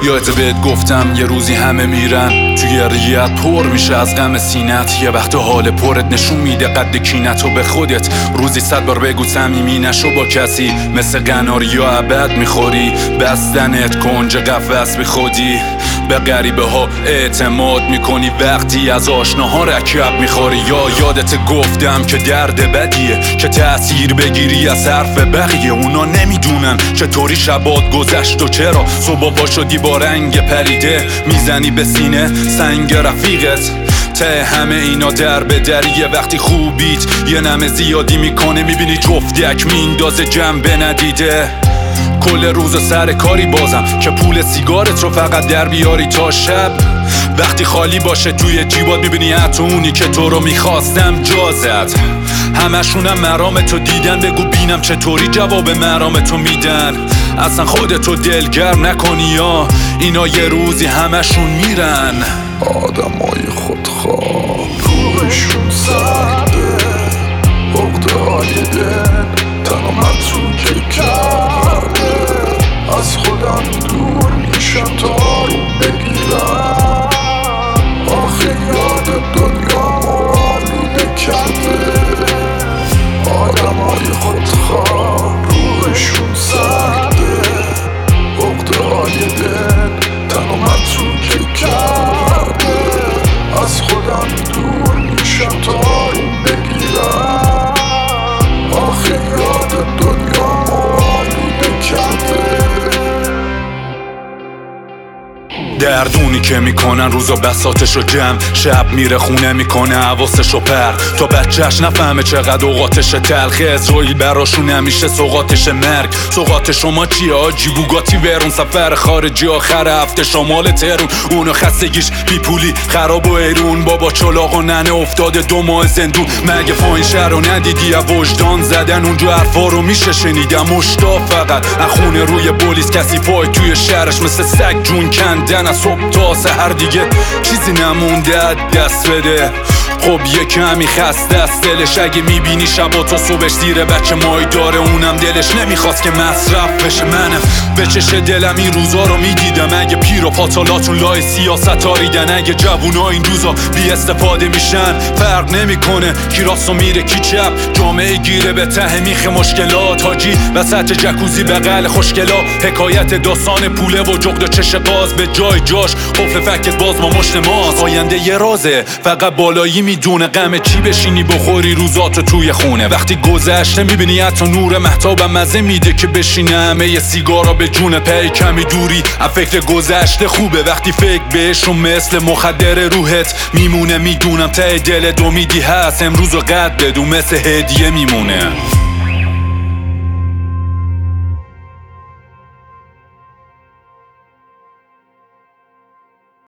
یادت بهت گفتم یه روزی همه میرن توی ریت پر میشه از غم سینت. یه وقت حال پرت نشون میده قد کینتو به خودت. روزی 100 بار بگو صمیمی نشو با کسی، مثل قناری یا ابد میخوری. بستنت کنج قفس بی خودی، به غریبه ها اعتماد میکنی وقتی از آشناها رکب میخوری. یا یادت گفتم که درد بدیه که تأثیر بگیری از حرف بقیه. اونا نمیدونن چطوری شبات گذشت و چرا صبح پا شدی با رنگ پریده. میزنی به سینه سنگ رفیقت. ته همه اینا در به دریه وقتی خوبیت یه نمه زیادی میکنه. میبینی جفتک میندازه جنبه ندیده. کل روز سر کاری بازم که پول سیگارت رو فقط در بیاری تا شب. وقتی خالی باشه توی جیبات میبینی حتی اونی که تو رو میخواستم جا زد. همشونم مرامتو دیدن، بگو بینم چطوری جواب مرامتو میدن. اصلا خودتو دلگرم نکنی یا اینا یه روزی همشون میرن. آدمای خودخواه روحشون سرده، عقده‌های دل تنو متروکه کرده. از خودم دور میشم تا آروم بگیرم. آخه یاد دنیامو آلوده کرده. آدمای خودخواه روحشون سرده، عقده‌های دل تنو متروکه کرده. از خودم دور میشم تا آروم بگیرم. آخه یاد دنیامو آلوده کرده. دردونی که میکنن روزا بساتشو جمع، شب میره خونه میکنه حواسشو پر. تا بچهش نفهمه چقدر اوقاتش تلخه. اسرائیل براشون همیشه سوقاتش مرگ. سوقات شما چیه آجی؟ بوگاتی ورون، سفر خارجی آخر هفته شمال تهرون. اونو خستگیش بی پولی خراب و ایرون. بابا چلاق و ننه افتاده 2 ماه زندون. مگه فاین شهر رو ندیدی یا وجدان زدن؟ اونجا حرفا رو میشه شنیدم مشتاق فقط. اخونه روی پلیس کسی پای توی شهرش مثل سگ جون کندن. از صبح تا سحر دیگه چیزی نمونده دست بده. خب یه کمی خسته است دلش. اگه میبینی شبا تا صبحش زیر بچه مای داره، اونم دلش نمیخواست که مصرف بشه. منم به چش دلم این روزا رو میدیدم. اگه پیر و پاتالاتون لای سیاست آریدن، اگه جوونا این روزا بی استفاده میشن، فرق نمیکنه کی راست و میره کی چپ. جامعه گیره به ته میخ مشکلات حاجی، وسط جکوزی بغل خوشگلا. حکایت داستان پوله و جغد و چش قاز، به جای جاش قفل فکت باز ما مشت ماست. آینده یه رازه فقط بالایی میدونه. غم چی بشینی بخوری روزاتو توی خونه. وقتی گذشته میبینی حتی نور مهتابم مزه میده که بشینه همه یه سیگارا به جون پی. کمی دوری از فکر گذشته خوبه وقتی فکر بهشون مثل مخدر روحت میمونه. میدونم ته دلت امیدی هست امروزو قد بدون مثل هدیه میمونه.